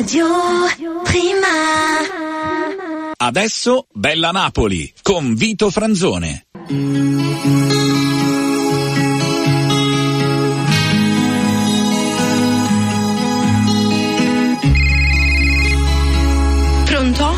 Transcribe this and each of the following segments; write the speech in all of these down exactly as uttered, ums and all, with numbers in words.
Radio Prima. Adesso Bella Napoli con Vito Franzone. Pronto?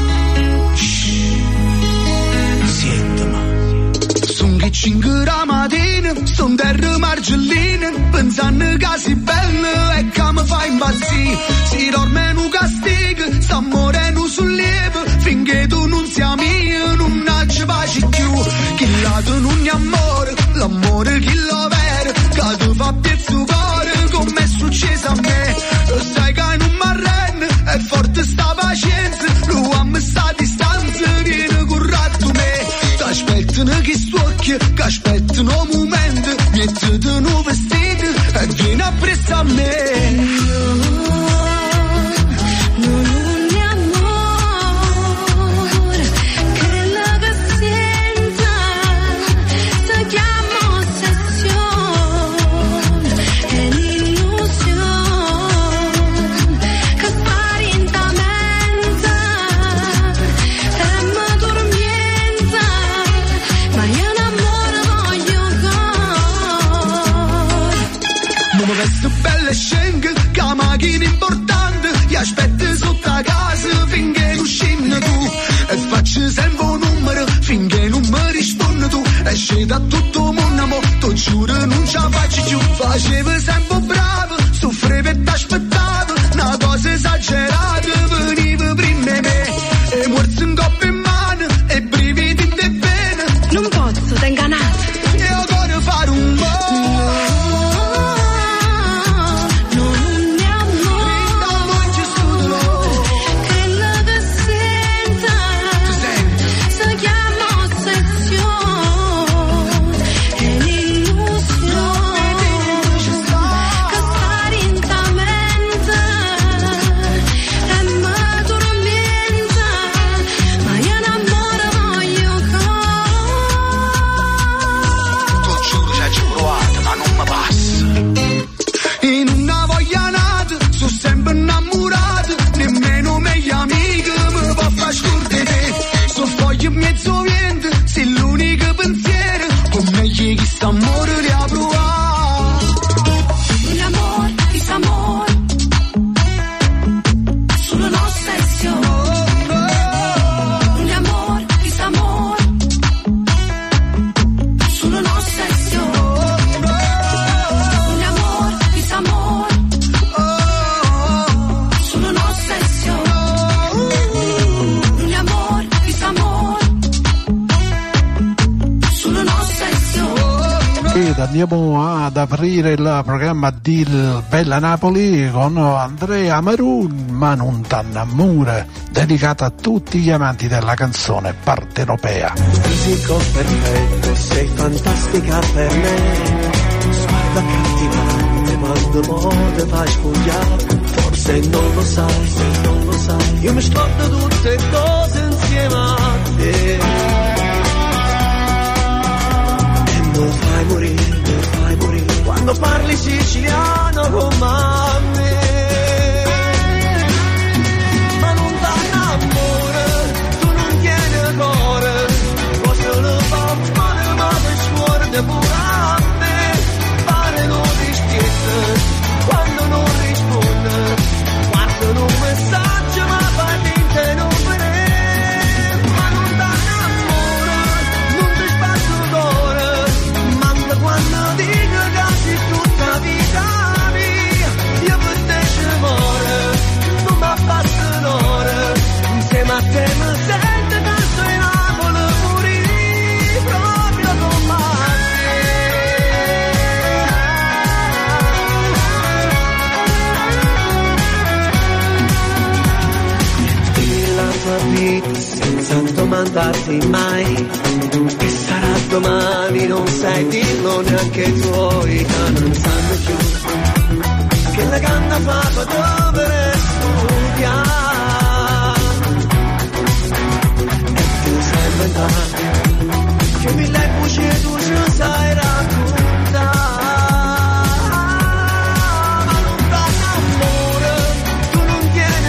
Cinque la mattina, son terra margellina, pensando che sei bella e che mi fai impazzire. Si dorme in un castigo, sta morendo sul lieve, finché tu non sia mia, non ci pace più. Chi lato non è amore, l'amore chi lo vede, che tu fa piezzo cuore, come è successo a me. Lo sai che non mi arrende, è forte sta pazienza, lui a me sta a distanza, viene currato me. T'aspettano che stuocchi, che aspettano un momento, mettono un vestito e vieni appresso a me. Che la macchina importante ti aspetta sotto la casa finché non scendi tu e faccio sempre un numero finché non mi rispondi tu e scendo a tutto il mondo mo ti giuro non ce la faccio più. Facevo sempre bravo soffrivo e t'aspettavo una cosa esagerata veniva prima di me e morso in coppia in mano e brividi in te bene non posso, t'ho ingannato e io voglio fare un po'. Amore li ha provato un amor, questo amor solo nostra azione un amor, questo amor solo nostra azione un amor, questo amor solo nostra azione un amor, questo amor solo nostra azione. Ed andiamo ad aprire il programma di Bella Napoli con Andrea Marun, ma non t'annamore, dedicata a tutti gli amanti della canzone partenopea. Fisico perfetto, sei fantastica per me, sguardo accattivante, quando modo fai sfogliare, forse non lo sai, se non lo sai, io mi scordo tutte cose insieme a te. Non fai morire, non fai morire quando parli siciliano come me. Ma non t'annamore, tu non tieni cuore, posso lo fare, ma ma mi scuorde pure a me. Pare non rispetta quando non risponde, guarda un messaggio ma fai finta e non vedere. Ma non t'annamore, non ti spazzo cuore, quando dico che sei tutta vita mia, io per te ci muore, non mi abbassa l'ora, insieme a te mi sento che sto in Napoli, morire proprio con me. Vivi la tua vita senza domandarti mai che sarà domani, non sai dirlo neanche i tuoi che non sanno più che la canna fa per dovere studiare e tu sai inventare che mille bugie tu ci sai raccontare. Ma non t'annamore, tu non tieni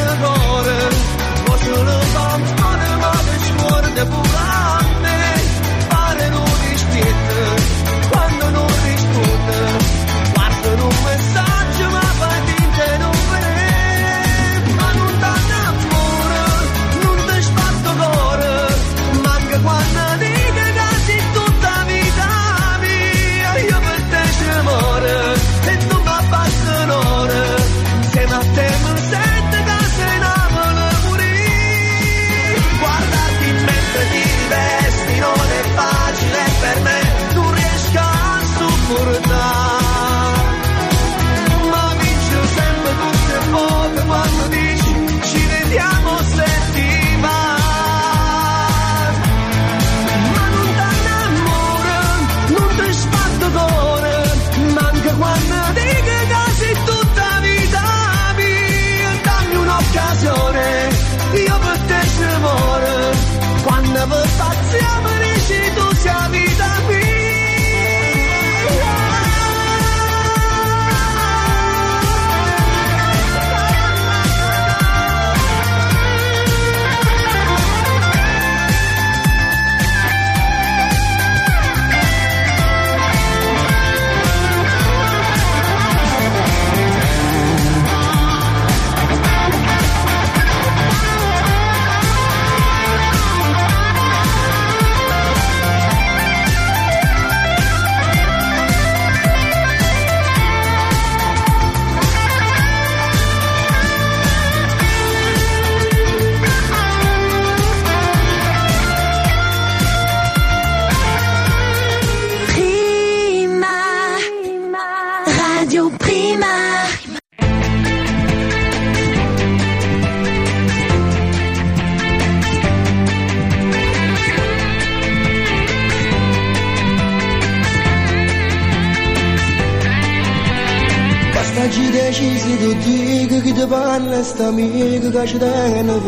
chi ti dica, chi ti parla, sta amica che ci tiene per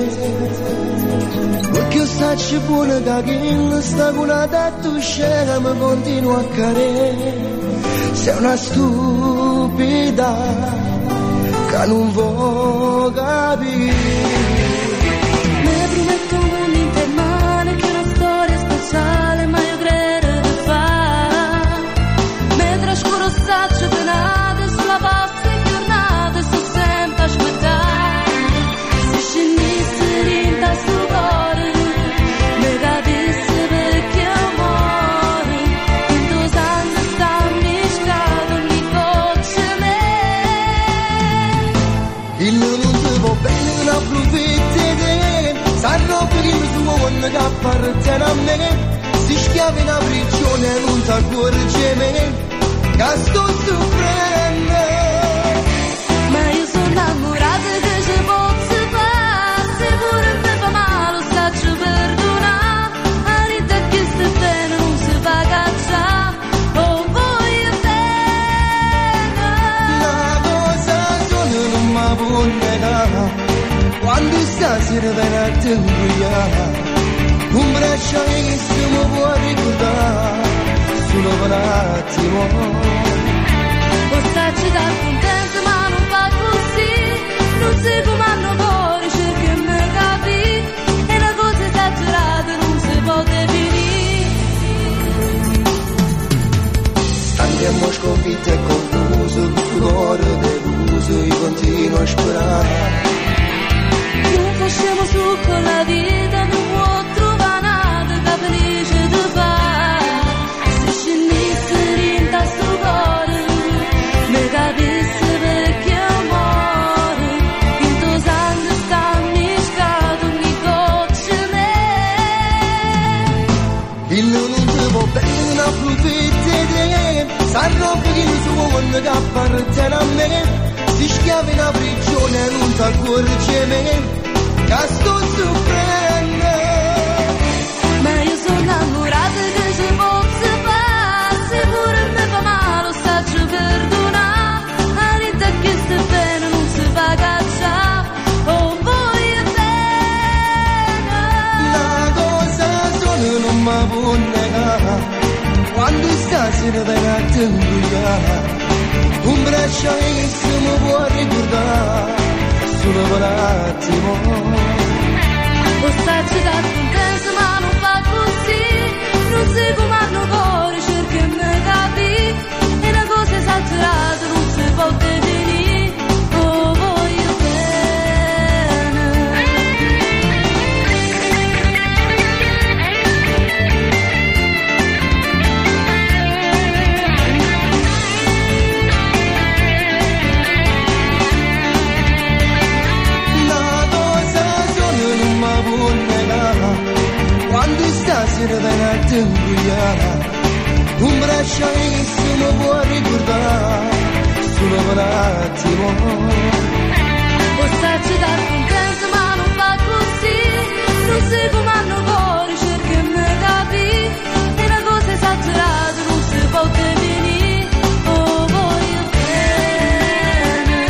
te. Perché io staccio buona che chi sta con la testa scena mi continua a cadere. Sei una stupida che non vuoi capire. Mi prometto un mondo intermale, che è una storia speciale, ma io credo di fare. Mi trascuro saccio penate sulla vostra giornata e sto sempre a aspettare. Se scenissi rinta sul cuore, mi capissi perché amore. In due anni sta miscato ogni goccia me. Il non si può bene che non approfitti te. Sanno che il suo uomo che appartiene a me. Si schiava in una prigione e non ti accorge me. Che sto soffrendo. Ma io sono innamorata che ci posso fare. Se pure mi fa male lo saccio perdonare. Anita che sta bene non si fa cacciare. Oh voglio bene. La cosa sono non mi può negare. Quando stasera viene a te ingoiare. Un braccio che si mi può ricordare. Solo per un attimo. Posso ci dar contento ma non fa così. Non si comando cuore, cerca di me capire. È una cosa esagerata, non si può definire. Andiamo sconfitti e confuso, il cuore deluso, io continuo a sperare. Non facciamo su con la vita, non può trovare nada che felice di fare. Se scenissi rinta sto cuore, mi capissi perché amore. In tuo sangue sta miscato ogni goccia me. Il non ti può bene, non approfitti te. Sanno che il suo uomo che appartiene a me. Si schiava in una prigione e non ti accorge me. Che sto soffrendo. Ma io sono innamorata che ci posso fare. Se pure mi fa male lo saccio perdonare. Anita che sta bene non si fa cacciare. Oh voglio bene. La cosa sono non mi può negare. Quando stasera viene a te ingoiare. Un braccio che si mi può ricordare. Solo per un attimo. Posso ci dar contento ma non fa così. Non si comando cuore, cerca di me capire. È una cosa esagerata, non si può definire. Oh voglio bene. La cosa sono non mi può negare. Quando stasera viene a te ingoiare. Un braccio che si mi può ricordare. Solo per un attimo. Posso ci dar contento ma non fa così. Non si comando cuore, cerca di me capire. È una cosa esagerata, non si può definire. Oh voglio bene.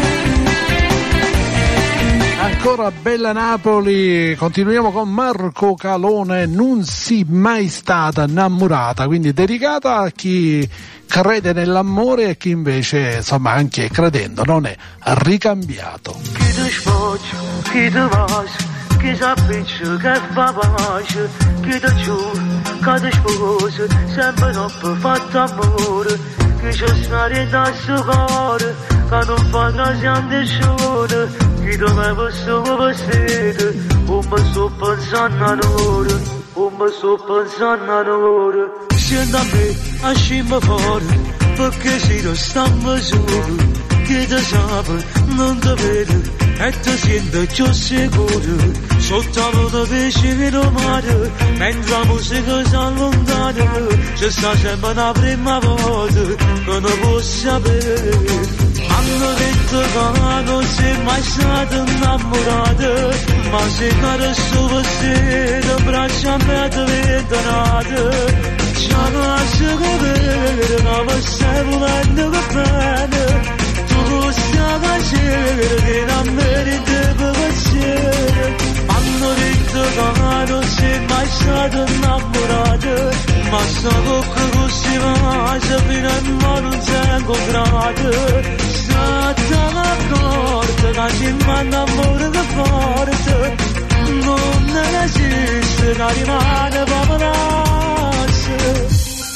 Ancora bella Napoli, continuiamo con Marco Calone, non si mai stata innamorata, quindi dedicata a chi crede nell'amore e chi invece, insomma, anche credendo non è ricambiato. Chi ti sfoggia, chi ti bacia, chi si appiccia, che fa pace, chi ti giura, che ti sposa, sempre non per fatto amore, chi ci sta dentro al suo cuore, che non fa grande sole, chi ti mette solo vestito, un mi sto pensando a ora, un mi sto pensando a ora. Scendi a me, a scimma fuori, perché si lo stiamo solo, chi ti sa, non ti vedo. E ti sento più sicuro, sotto la vicino del mare, mentre la musica si allontana, ci sta sempre la prima volta che non può sapere. Hanno detto che non sei mai stata innamorata, ma sei cara solo se le braccia mi diventano. Ci lascio capire, non mi stai volendo che bene. gusta piacere che non merita piacere. Hanno detto che non sei mai stato innamorato, ma so che così faccio fino a mo' non sei incontrato. State d'accordo che ci manda amore che forte, non esiste che rimane proprio nasce.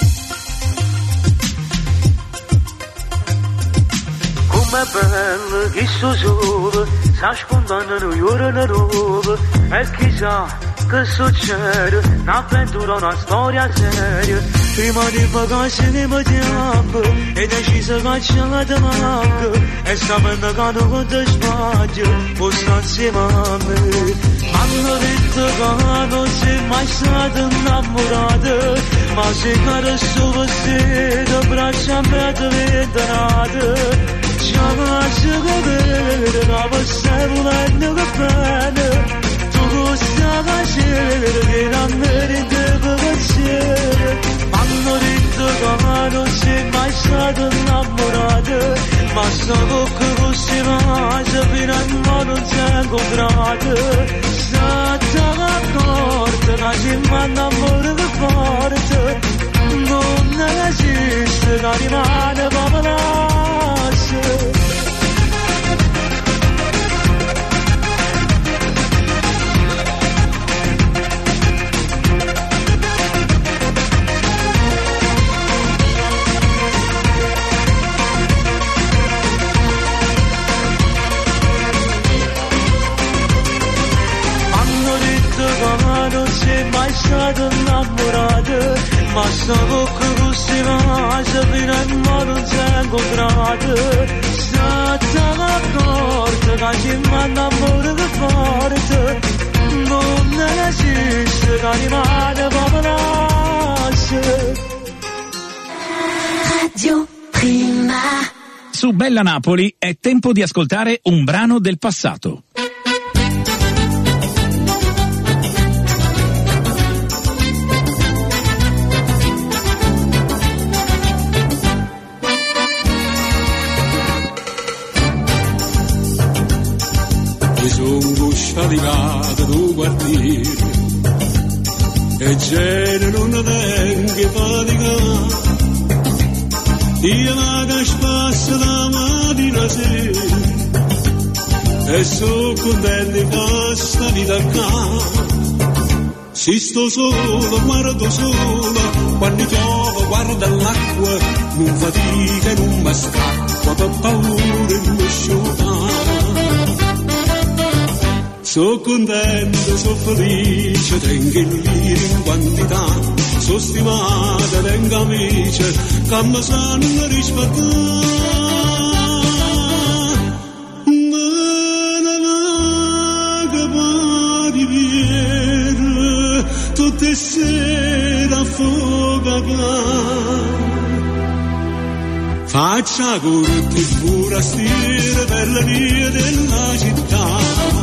Com'è bello che sto solo, sta scontando un'ora nuova, e chissà che succede, un'avventura, una storia seria. Prima di vacanze ne mettiamo e deciso che ce la manca, e sapendo che non conta spazio può stare insieme a me. Hanno detto che non sei mai stato innamorato, ma sei che adesso vestito braccia a me diventato. Ci faccio capire che posso volendo che bene, tu stai facendo che non merita piacere. Hanno detto che non sei mai stato innamorato, ma so che così faccio fino a mo' non sei incontrato. State d'accordo che ci manda amore che forte, non esiste che rimane proprio nasce. Non sei mai stato innamorato, ma so che così faccio fino a mo' non sei incontrato. State d'accordo che ci manda amore che forte, non esiste che rimane proprio nasce. Radio Prima. Su Bella Napoli è tempo di ascoltare un brano del passato. Sono arrivato tu quartiere e gente non ne tengo fatica. Io vado a spassa la mattina a sera e sono contento di questa vita qua. Se sto solo, guardo solo, quando piove guardo l'acqua, non fatica e non mi scacqua per paura e non sciopare. So contento, so felice, tengo il lire in quantità, so stimata, tengo amici che mi sanno rispettare. Me ne vaga pari viene, tutte sere a fuoco. Faccia corti forastiere per la via della città.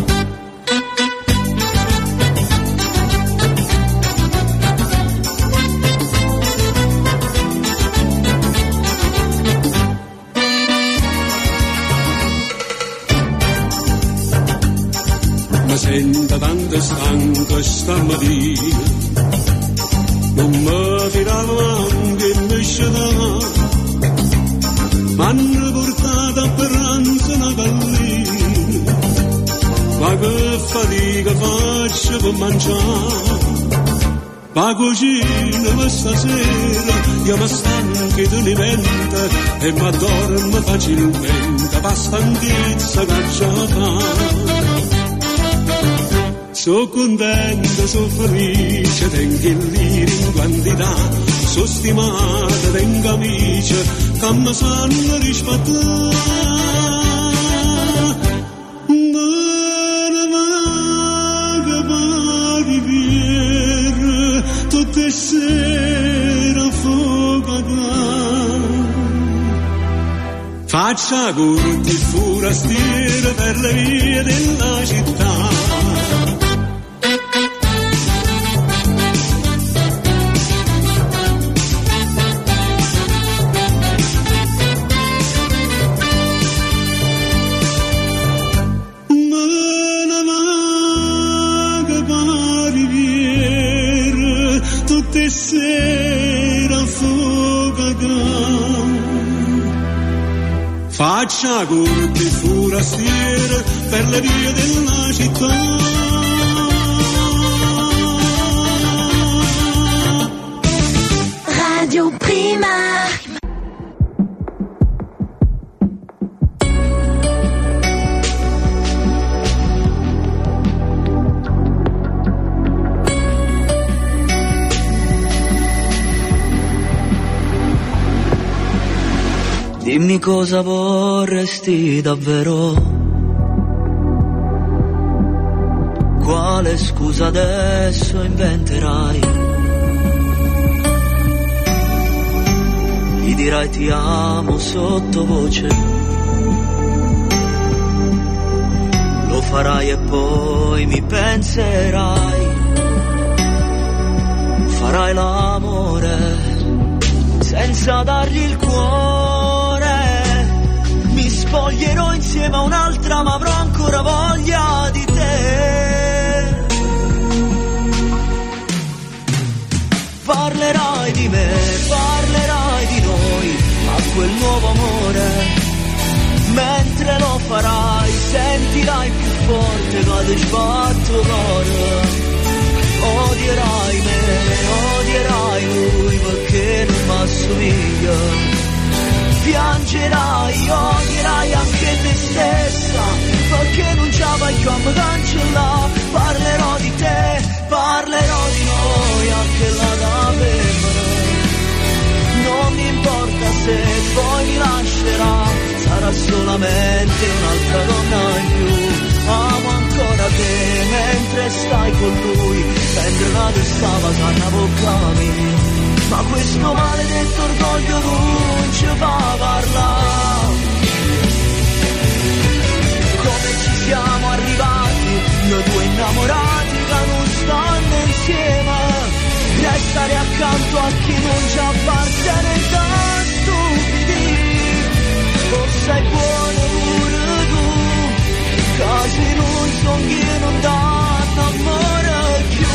Mi sento tanto stanco stamattina, non mi tiravo anche in mesciata, m'hanno portato a pranzo una gallina, ma che fatica faccio per mangiare, la cucina per stasera, io mi stanco di un'evento e mi addormo facilmente, per stanchezza che già. So contento, so felice, tengo il lire in quantità, so stimata, tengo amici che mi sanno rispettare. Me ne vaga pari viene, tutte sere a fuoco. Faccia corti forastiere per le vie della città. marcia corte forastiere per le vie della città. Radio Prima. Dimmi cosa vorresti davvero, quale scusa adesso inventerai? Gli dirai ti amo sottovoce, lo farai e poi mi penserai, farai l'amore senza dargli il cuore, mi spoglierò insieme a un'altra ma avrò ancora voglia di te. Parlerai di me, parlerai di noi, a quel nuovo amore, mentre lo farai sentirai più forte quando sbatto l'oro. Odierai me, odierai lui perché non mi assomiglia, piangerai, odierai anche te stessa perché non ce la vai più a me cancellare. Parlerò di te, parlerò di noi anche là da femmina, non mi importa se poi mi lascerà, sarà solamente un'altra donna in più. Amo ancora te mentre stai con lui, prende una testa vacanna boccami, ma questo maledetto orgoglio non ci fa parlare. Come ci siamo arrivati, noi due innamorati che non stanno insieme, restare accanto a chi non ci appartiene da stupidi. O sei buono pure tu, casi non son che non danno amore più.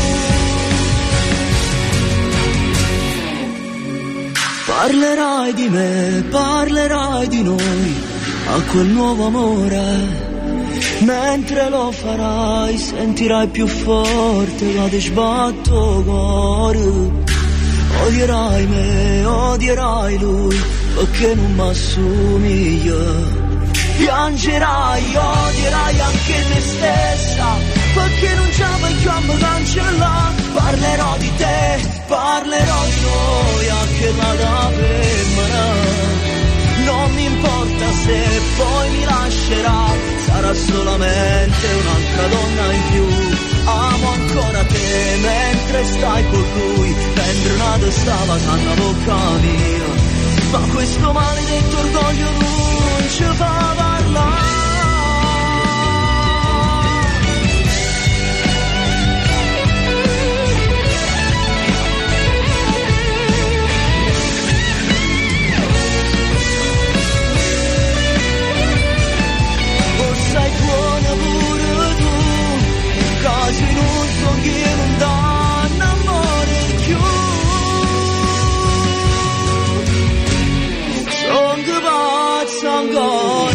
Parlerai di me, parlerai di noi, a quel nuovo amore, mentre lo farai sentirai più forte la ti sbatto cuore. Odierai me, odierai lui perché non mi assomiglia, piangerai, odierai anche te stessa perché non ce la vai più a me cancellare. Parlerò di te, parlerò di noi anche là da femmina, non mi importa se poi mi lascerà, sarà solamente un'altra donna in più. Amo ancora te mentre stai con lui, prendere una testa vacanna bocca mia, ma questo maledetto orgoglio non ci fa parlare. Sei buona pure tu, casi non so che non danno amore più. Son che pazza ancora.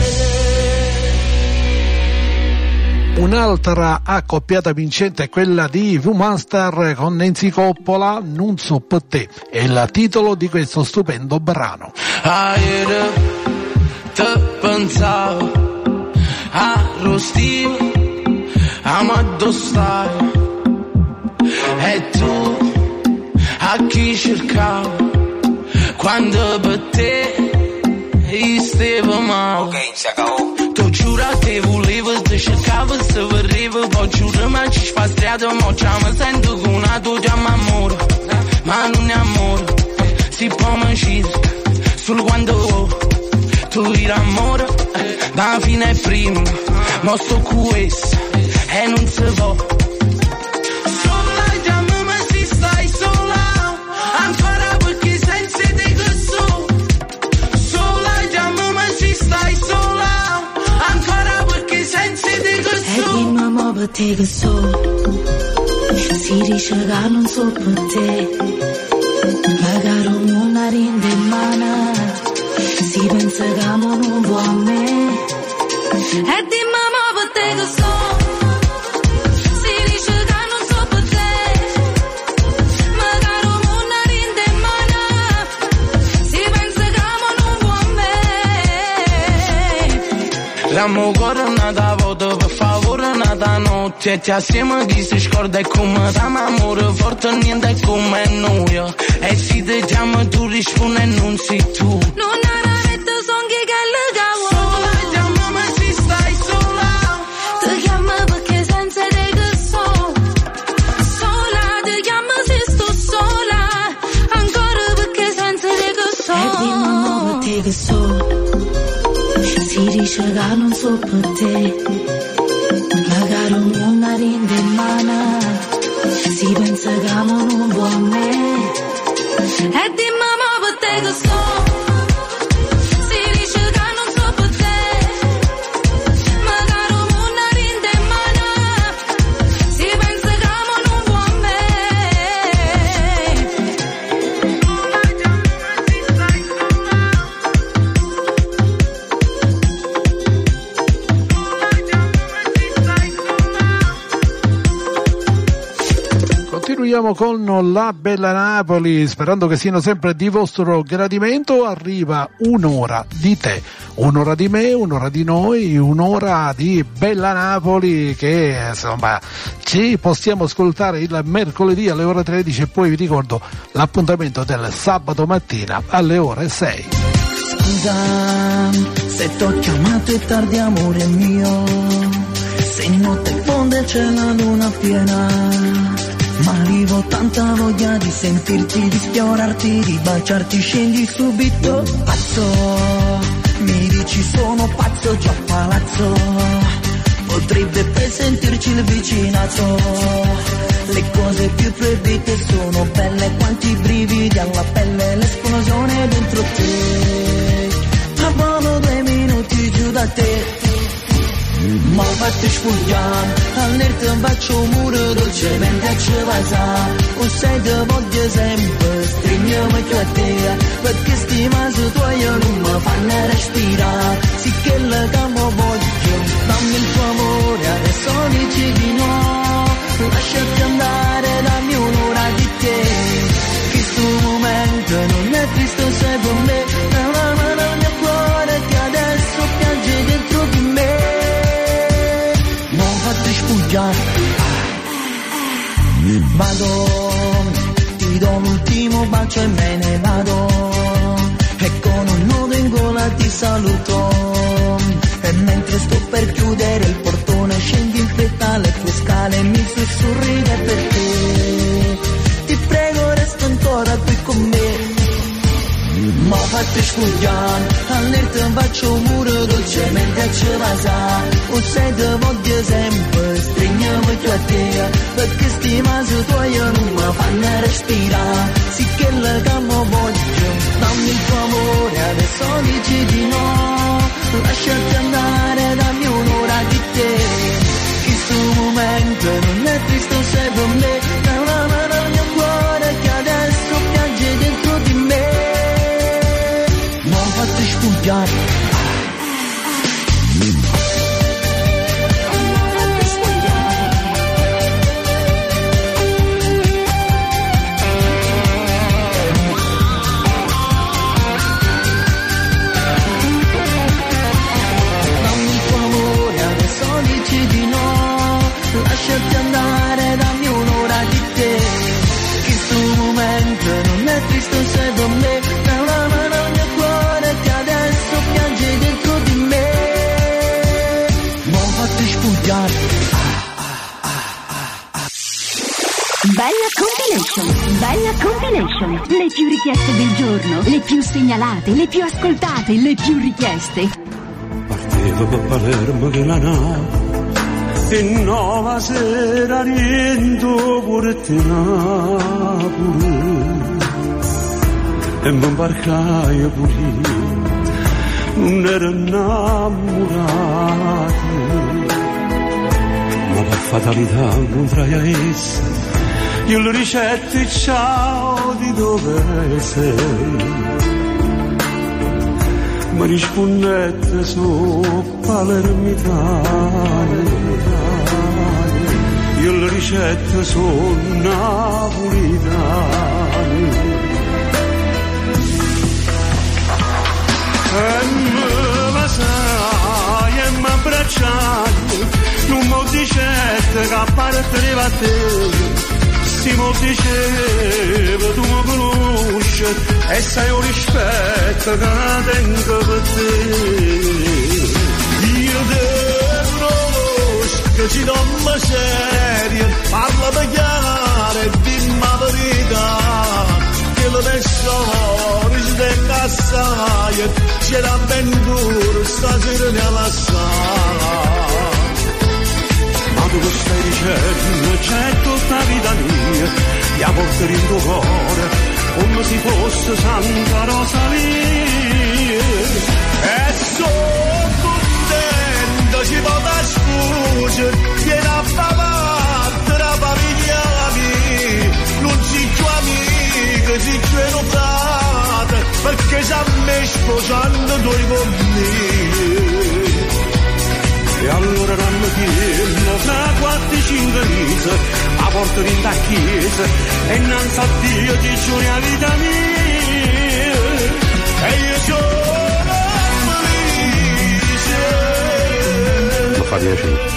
Un'altra accoppiata vincente è quella di V-Monster con Nancy Coppola, Non so per te, è il titolo di questo stupendo brano. Ah, ieri te pensavo arrostivo, amo addossare, e tu a chi cercavo quando per te io stavo male. Ok, si acabò. Tu giura che volevo, ti cercavo, se vorrevo, poi giuro ma ci fa strada, mo già mi sento con una tua chiama amore, ma non è amore, si può uscire solo quando tu eri amore, da fine è primo, ma sto questo e non si può. Sola chiamami se stai sola, ancora perché senza te che so. Sola chiamami se stai sola, ancora perché senza te che so. E dimmi mo per te che so, si dice che non so per te, magari non la rende in mano. si pensa che amo non può a me. E dimmi ma per te che so, si dice che non so per te, magari un mondo rinde in mano, si pensa che amo non può a me. L'amo cuore nata volta, per favore nata notte, e ti assieme chi si scorda è come da amore forte, niente è come noi, e se ti chiamo tu rispondi e non sei tu. Non arrête son che le cavo. Sola, chiama ma ci stai sola. Ti chiamo perché senza te che so. Sola, ti chiamo se sto sola. Ancora perché senza te che so. E dimmi per te che so. Si dice che non so per te. Magari una rinde in mano. Si pensa che amo non può a me. E dimmi per te che so. Continuiamo con la Bella Napoli, sperando che siano sempre di vostro gradimento. Arriva un'ora di te, un'ora di me, un'ora di noi, un'ora di Bella Napoli che insomma ci possiamo ascoltare il mercoledì alle ore tredici e poi vi ricordo l'appuntamento del sabato mattina alle ore sei. Scusa se t'ho chiamato è tardi amore mio, se notte fonde c'è la luna piena, ma arrivo tanta voglia di sentirti, di sfiorarti, di baciarti, scendi subito. Pazzo, mi dici sono pazzo, già palazzo, potrebbe presentirci il vicinato. Le cose più proibite sono belle, quanti brividi alla pelle, l'esplosione dentro te. A volo due minuti giù da te. Ma fatti sfogliare, all'erta faccio un muro dolcemente a cevasa. O sei te voglio sempre, stringiamo più a te, perché sti masi tuoi non mi fanno respirare. Sì che la camo voglio, dammi il tuo amore, adesso dici di no. Lasciati andare, dammi un'ora di te, che sto momento non è triste se per me. Una mano al mio cuore che adesso piange dentro di me. Fatti sfuggiare, vado, ti do l'ultimo bacio e me ne vado, e con un nudo in gola ti saluto, e mentre sto per chiudere il portone scendi in fretta le tue scale e mi sussurri che per te, ti prego resta ancora qui con me. Ma fatti sfogliare, all'erta faccio un muro dolcemente a cevasa. O sei te voglio sempre, stringiamo più a te, perché sti masi tuoi non mi fanno respirare. Sì che la camo voglio, dammi il tuo amore, adesso dici di no. Lasciati andare, dammi un'ora di te, che sto momento non è triste se per me. Da una mano al mio cuore che adesso piange dentro di me. Fatti sfuggiare. Dammi il tuo amore, adesso dici di no. Lasciati andare, dammi un'ora di te, che sto momento non è triste se per me. Da una mano al mio cuore che adesso piange dentro di me. Non fatti sfuggiare. Bella compilation, bella compilation. Le più richieste del giorno, le più segnalate, le più ascoltate, le più richieste. Partevo per Palermo che la nave, e nuova sera rientro pure te Napoli. E mi imbarcai pure io, non ero innamorato, ma per fatalità incontrai a essa, io le ricetti ciao di dove sei. mi rispondette su palermitano, io le ricette sono napolitane. E me la sai e mi abbracciai, non mi dicette che apparteneva a te. Si mi diceva tu mi conosci e sai un rispetto che non tengo per te. Io te conosco che ci domma serio, parla da chiaro e dimmi la verità, che le persone ci tengo assai, c'era ben duro stasera ne lasciare. Ma tu che stai dicendo, c'è tutta vita mia, la porto in tuo cuore, come se fosse Santa Rosalia. E sono contento, ci vado scusa, vieni a papà, la famiglia mia, non si più amica, si più frate, perché se a me sposando due uomini. E allora non mi chiedo, fra quattro cinque mesi, a porta di da chiesa, e innanzi a Dio ti giuro la vita mia, e io sono felice. Mi fa piacere.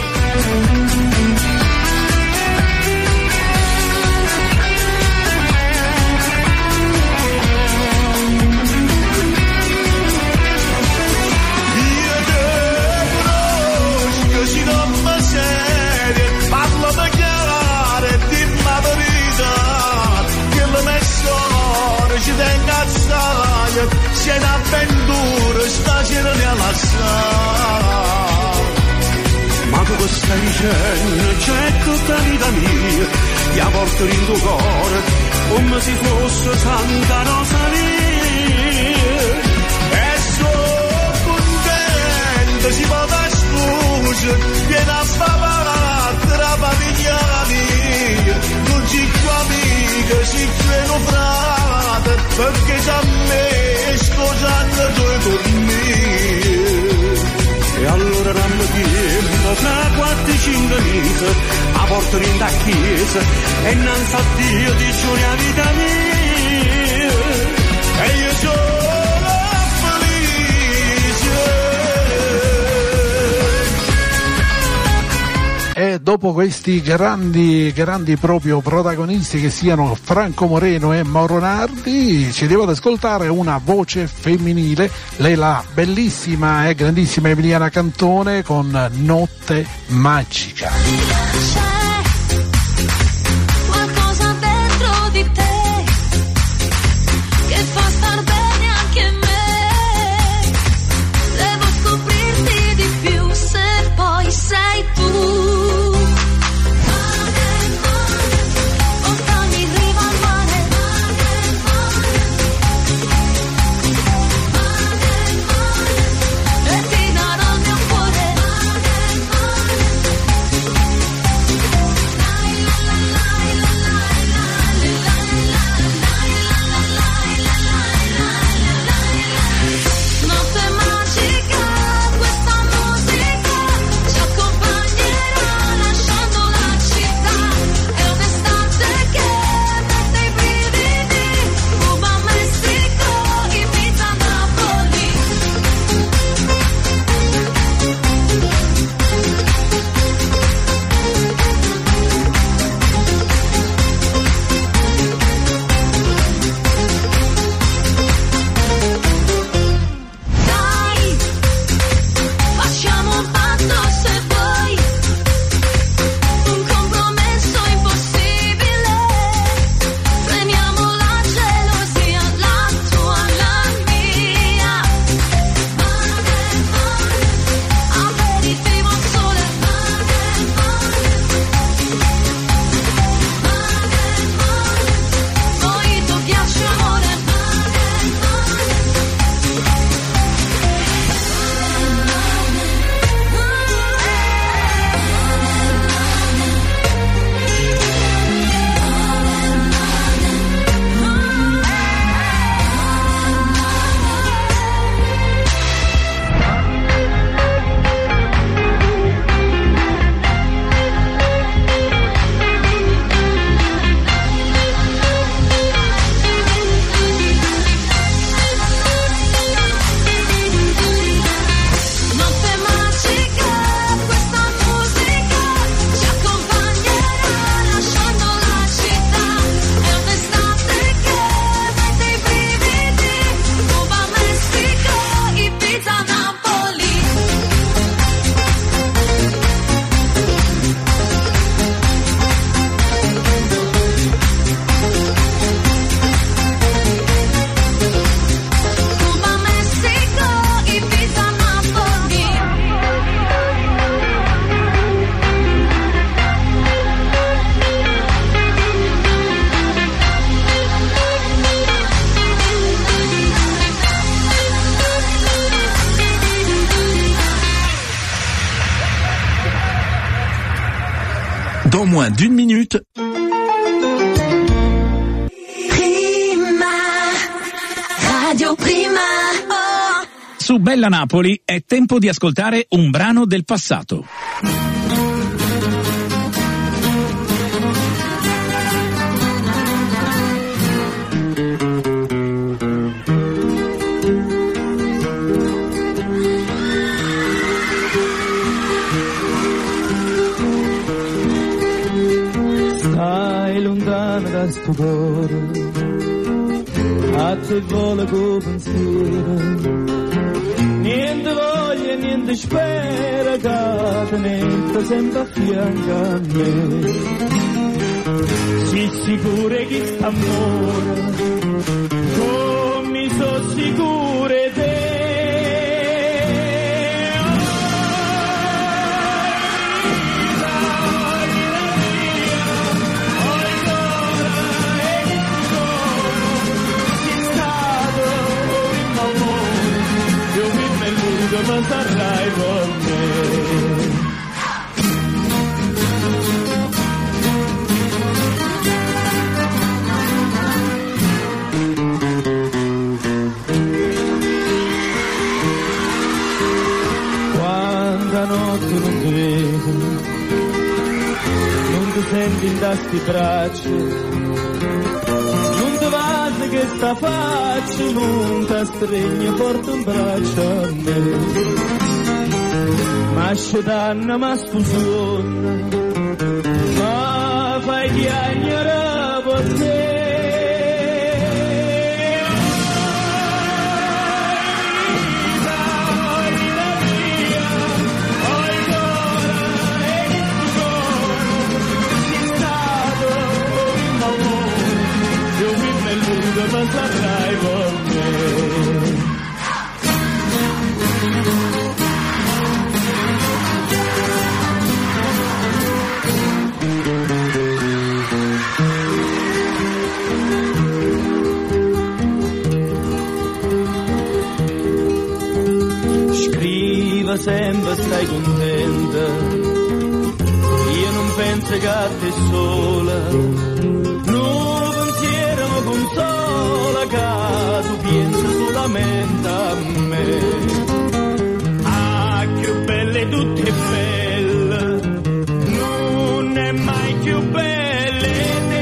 Ci tengo assai, se ne avventura stasera ne lasciare. Ma tu che stai dicendo, c'è tutta vita mia, la porto in tuo cuore, come se fosse Santa Rosalia. E sono contento, si può da scusa, vieni a papà, la famiglia mia, non ci più amica, si più frate, perché già me sposando due dormire. E allora non mi chiedo, fra quattro cinque mesi, a porta in da chiesa, e innanzi a Dio ti giuro la vita mia, e io sono felice. E dopo questi grandi, grandi proprio protagonisti che siano Franco Moreno e Mauro Nardi, ci devo ad ascoltare una voce femminile, lei la bellissima e grandissima Emiliana Cantone con Notte Magica. Qualcosa dentro di te che fa star bene anche me, devo scoprirti di più se poi sei tu. E dans moins d'une minute. Prima, Radio Prima. Oh. Su Bella Napoli è tempo di ascoltare un brano del passato. Stai lontano da sto cuore, a te vola con pensiero. Niente voglia, niente spera, che te metta sempre a fianco a me. Sii sicura che st'amore, come mi so sicura di te. Ma sarai con me. Quanta notte non ti vedo, non ti senti in tasti braccia, non ti va che sta faccia, non ti stringe forte un braccio a me. Ma ci danno ma stu sonno, ma fai chiagnare per te. Ma sarai con me. Scriva sempre stai contenta, io non penso che a te sola. Consola che tu pensi solamente a me. Ah, che belle tutte belle, non è mai più belle te.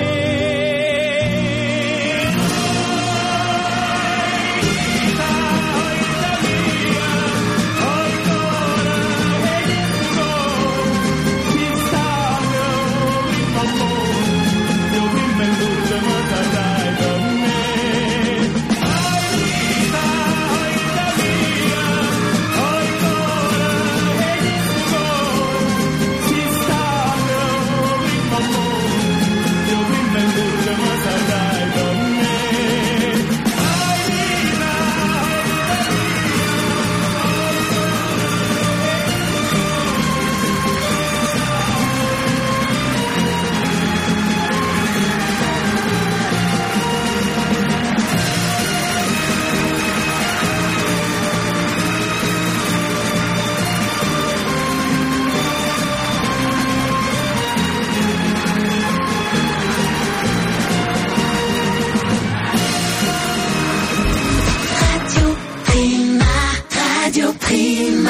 Oh, vita mia, oh, ancora e ancora, ci stanno il amore, io mi meluto ma sarai. Radio Prima.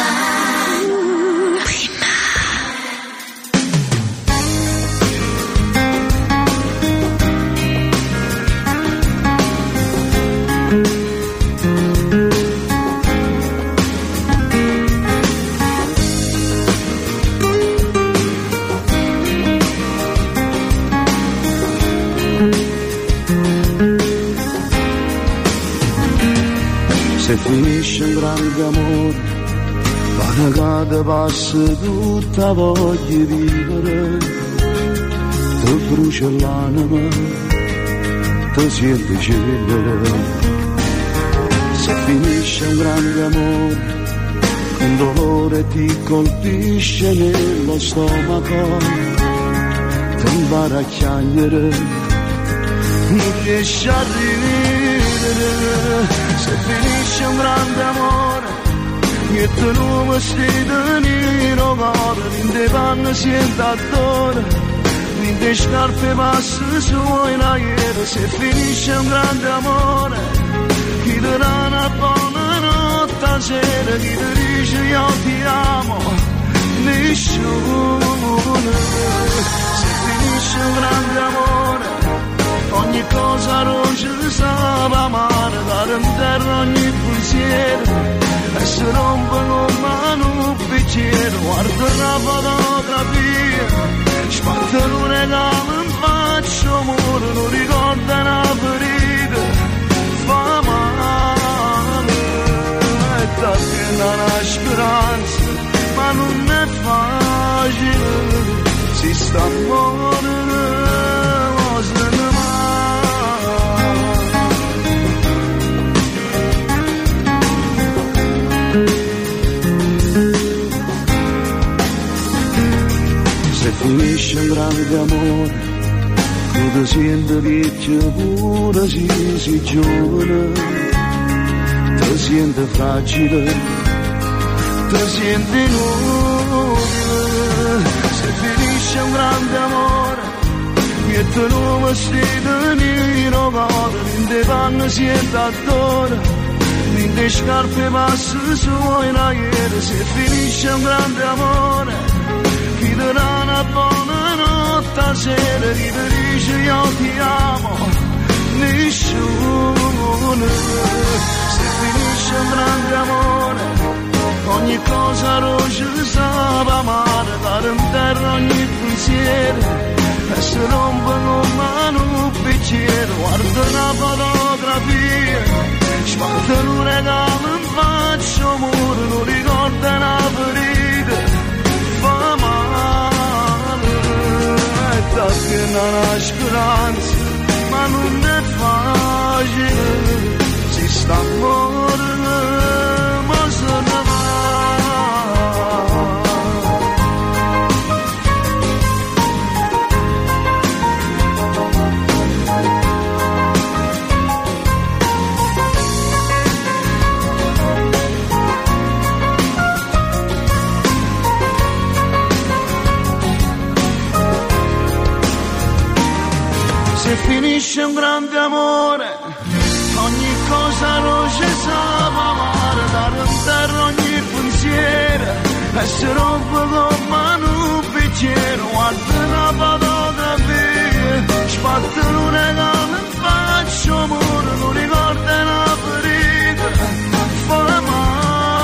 Se finisce un grande amore, panacata passa tutta voglia di vivere, ti brucia l'anima, ti senti cedere. Se finisce un grande amore, un dolore ti colpisce nello stomaco, ti impara a chiagliere, non riesci a ridere. Se finisce un grande amore, che tu non mi stai tenendo cuore, in te panno sienta d'ora, le scarpe passe suoi la ieri, se finisce un grande amore, chi darà una buona notte a sera, chi ti dice io ti amo, nessuno. Se finisce un grande amore, ogni cosa rossa sa amare, dare in terra ogni pensiero, e si rompe con mano un bicchiere, guarda la fotografia, sparta un regalo in faccia, amore, non ricorda una ferita, fa male, e da che la speranza, ma non è facile, si sta a morire, se ne va. Se finisce un grande amore, tu ti senti vecchio pure se sei giovane, ti senti fragile, ti senti inutile. Se finisce un grande amore, metto un vestito nero caro, in te panni siete attore, in te scarpe passe suoi la ieri. Se finisce un grande amore, chi darà una buona notte a sera, chi ti dice io ti amo, nessuno. Se finisce un grande amore, ogni cosa rossa sa amare, dare in terra ogni pensiero, e si rompe con mano un bicchiere, guarda una fotografia, sparta un regalo in faccia, amore, non ricorda una ferita, fa male, e da che non ha speranza, ma non è facile, si sta a morire, ma se ne va. Se finisce un grande amore, ogni cosa rossa sa amare, dare in terra ogni pensiero, e si rompe con mano un bicchiere, guarda una fotografia, sparta un regalo in faccia, amore, non ricorda una ferita, fa male.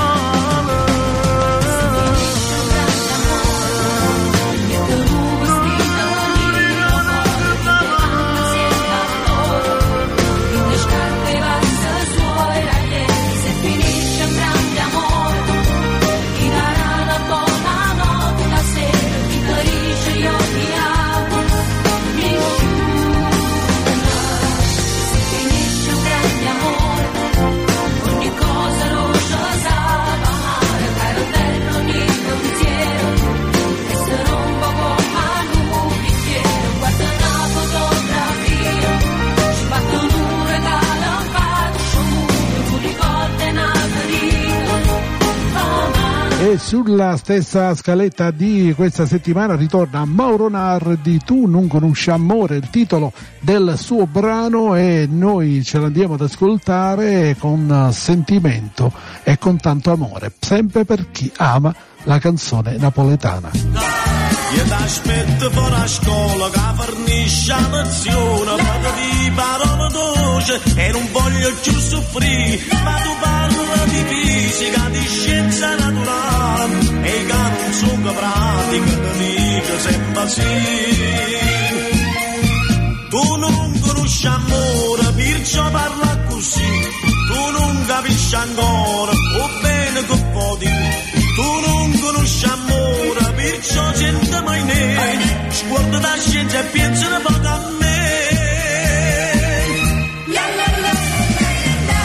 E sulla stessa scaletta di questa settimana ritorna Mauro Nardi, Tu non conosci amore, il titolo del suo brano, e noi ce l'andiamo ad ascoltare con sentimento e con tanto amore, sempre per chi ama la canzone napoletana. Io t'aspetto fuori a scuola che fornisce la lezione, parlo di parole dolci e non voglio più soffrire, ma tu parla di fisica, di scienza naturale e che non sono pratica, ti dico sempre sì. Tu non conosci amore, perciò parla così, tu non capisci ancora, o bene che può dire. Tu non conosci amore, perciò gente mai ne, sguardo da scienza e pensa un po' a me. La la la la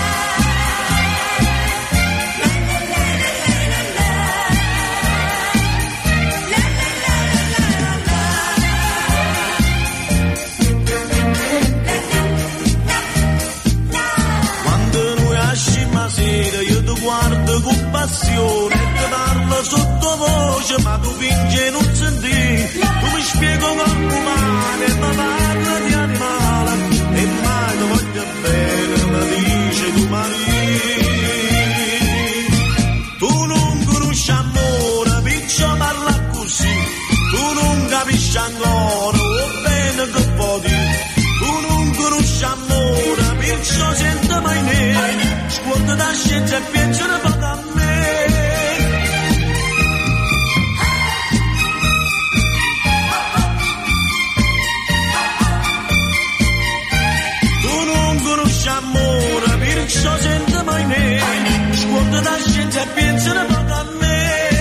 la. Quando noi asciamo a sera io ti guardo con passione, sottovoce, ma tu tu finge non senti, tu mi spiego corpo umano e mi parla di animale, e mai ti voglio bene, mi dice tu marito. Tu non conosci amore, piccio parla così, tu non capisci ancora, o bene che può dire. Tu non conosci amore, piccio sento mai ne, scuoto da scienza e piacere poco a me. Tu non conosci amore, piccio sento mai ne, scuoto da scienza e piacere poco a me.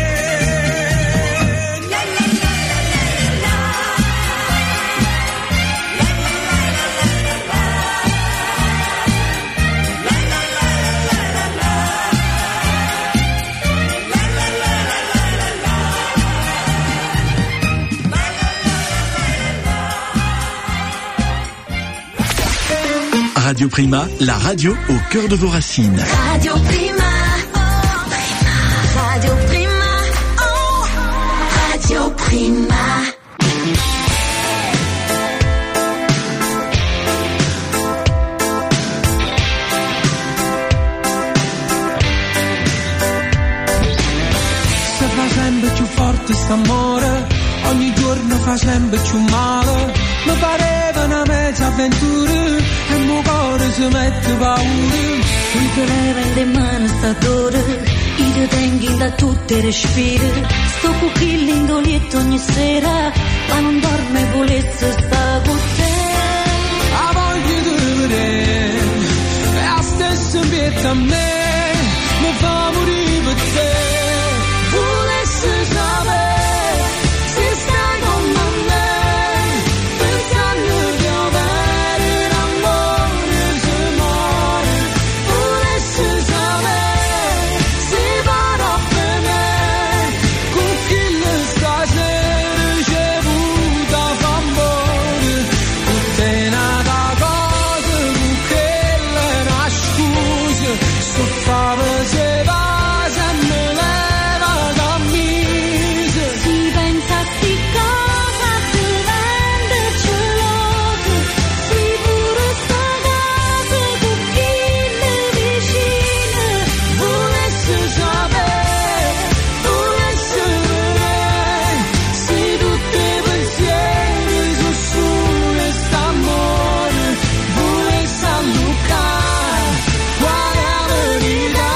Radio Prima, la radio au cœur de vos racines. Radio Prima, oh, Prima. Radio Prima, oh, Radio Prima. Se fa sempre più forte st'amore, ogni giorno fa sempre più male. Mi pareva una mezza avventura e il mio cuore si mette paura. Tu te leva in le mani sta dore, io ti tengo da tutte le respire. Sto cucchillo in dolietto ogni sera, ma non dorme e volesse sta con te. La voglio di vedere, è la stessa pietà a me, mi fa morire per te. Volesse sapere se stai con me, pensando di avere l'amore se muore. Volesse sapere se farò per me, con chi le stasera ricevuta fa amore. Con te nata cosa, con quella una scusa, sto fare se va se me leva da mise. Si pensa a sti cosa ti rende geloso, si pure sta casa con chi le vicine. Volesse sapere, volesse vedere, se tutti i pensieri sono solo st'amore. Volesse alluccare, quale la verità.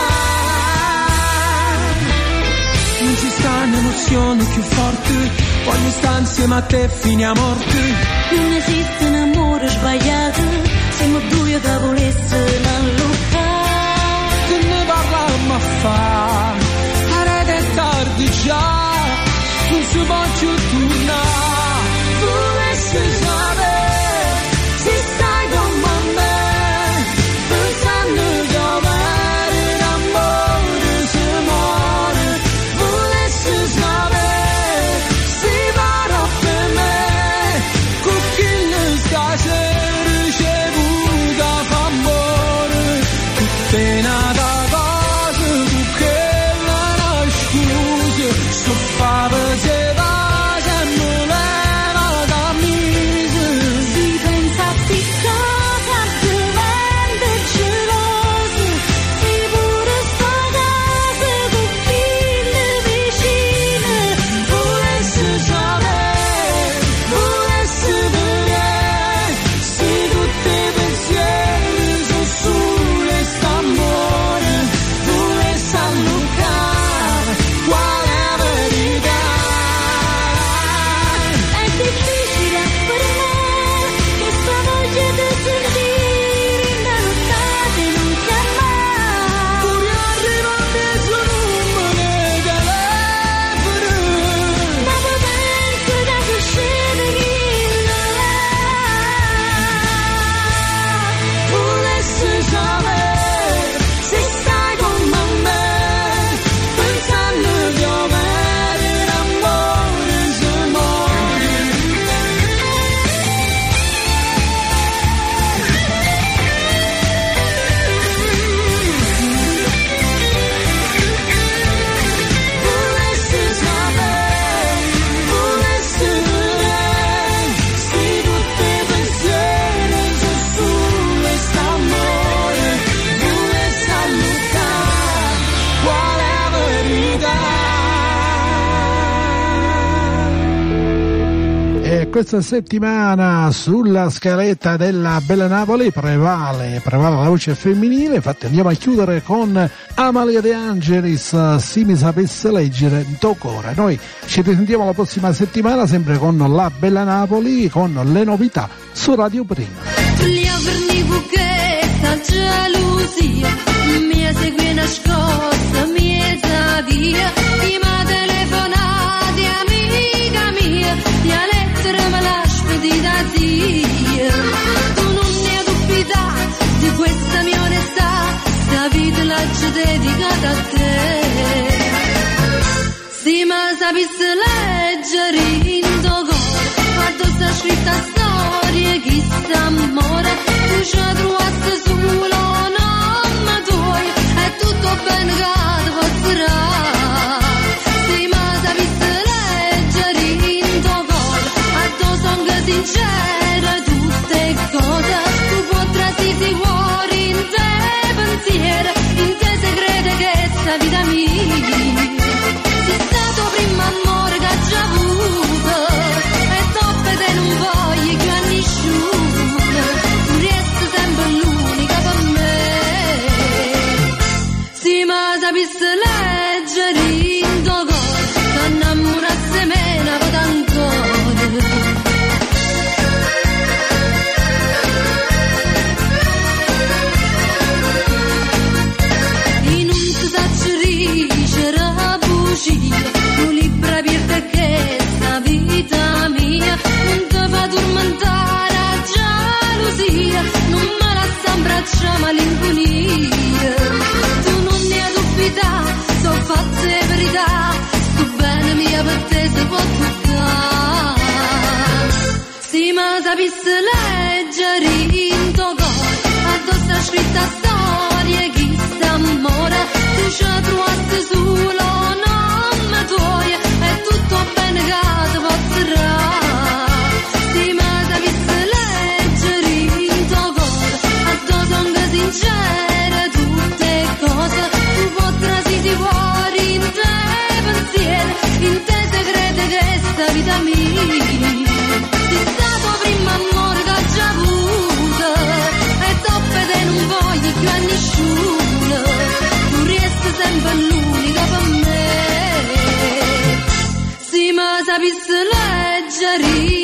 Non ci sta un'emozione più forte, voglio stare insieme a te fino a morte. Non esiste un amore sbagliato, siamo due che volessero alluccare. Che ne parlammo a fa, ora è tardi già, non si può più tornare. Volesse sapere se stai con me, pensando di avere l'amore se muore. Volesse sapere se farò per me, con chi le stasera ricevuta fa amore. Tutte nata cosa, con quella una scusa, sto fare se va se me leva Questa settimana sulla scaletta della Bella Napoli prevale, prevale la voce femminile, infatti andiamo a chiudere con Amalia De Angelis, Se mi sapesse leggere in tuo cuore. Noi ci risentiamo la prossima settimana sempre con la Bella Napoli, con le novità su Radio Prima. Gelosia, mi segue nascosta, mi via, mi ma telefonate, amica mia, mia lettera me la spedi da zia. Tu non ne hai dubità di questa mia onestà, sta vita l'ho dedicata a te. Se ma sapessi leggere in tuo cuore, quando sta scritta storia, chi sta amore, tu ci trovassi solo. Tutto bene che passerà. Se ma sapessi leggere in tuo cuore, a tuo sangue sincero tutte cose, tu potresti sicuri in te pensiero, in te segrete che sta vita mia. Sei stato primo amore che ho già avuto, e dopo te non voglio più a nessuno, tu resti sempre l'unica per me. Se ma sapessi leggere in tuo cuore, che innamorassi me ne vado ancora. E non si sa riuscire a bugia, un libro aperto che sta vita mia, non ti fa tormentare a gelosia, non me la sta abbracciare malinconia. So fatte verità, sto bene mia per te si può toccare. Se ma sapessi leggere in tuo cuore, addosso sta scritta storia, chi sta amore, tu ci trovassi solo nome tuo, è tutto bene che ti passerà. Se ma sapessi leggere in tuo cuore, addosso anche sincera tutte cose, fuori in te pensiero, in te segrete che sta vita mia. Sei stato primo amore che ho già avuto, e dopo te non voglio più a nessuno, tu resti sempre l'unica per me. Se ma sapessi leggere